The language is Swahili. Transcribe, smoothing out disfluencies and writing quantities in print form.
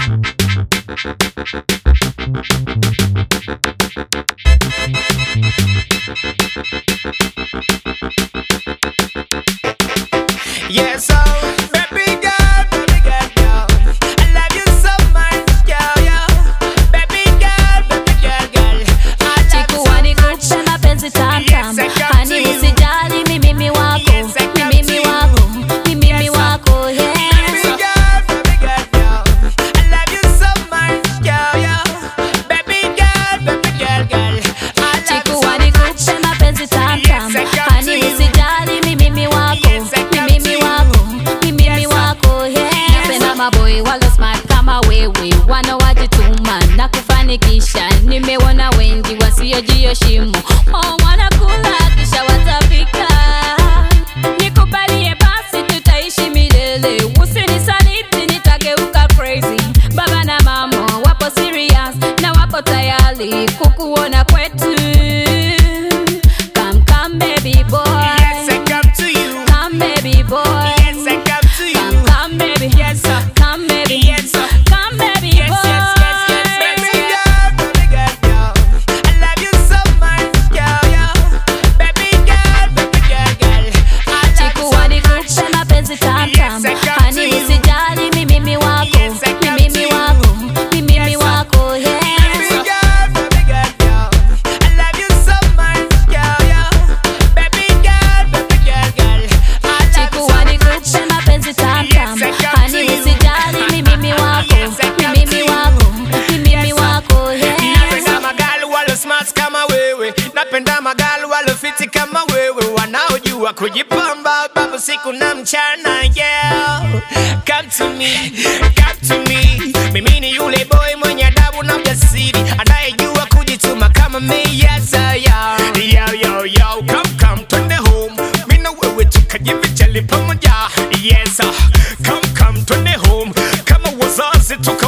Yes, oh, baby girl, girl. I love you so much, girl, baby girl, girl. Chikuwani kupe mapenzi tam tam, hani usijali mimi wako, mimi wako, mimi wako, yeah. Chikuwani kupe mapenzi tam tam, hani usijali mimi wako, mimi wako, mimi wako, yeah. Napenda maboy walo smart kama wewe, wanawajituma na kufanikisha. Nimeona wengi wasiojiheshimu, wanakula kisha watapika. Nikubalie basi tutaishi milele, usinisaliti nitageuka crazy. Baba na mama wapo serious na wapo tayari kukuona kwetu. Come, come baby boy, Yes, I come to you. come baby boy, Yes, I come to you. come baby, Yes, sir. come baby, Yes, sir. come baby Yes, boy. yes, yes, yes, baby girl. I love you so much, girl. Baby girl. Chikuwani kupe mapenzi tam tam, hani usijali mimi wako, mimi wako, mimi wako, yeah. Chikuwani kupe mapenzi tam tam, hani usijali mimi wako, mimi wako, mimi wako, yeah. Napenda magali walo smart kama wewe, napenda magali walo fiti kama wewe, wanaojua kujipamba babu siku na mchana, yeah. Come to me, come to me. Mimi ni yule boy mwenye adabu na ujasiri, anayejua kujituma kama mimi, yes I am. Yo, come twende home, mimi na wewe tukajivinjari pamoja, yes come twende home, kama wazazi tuka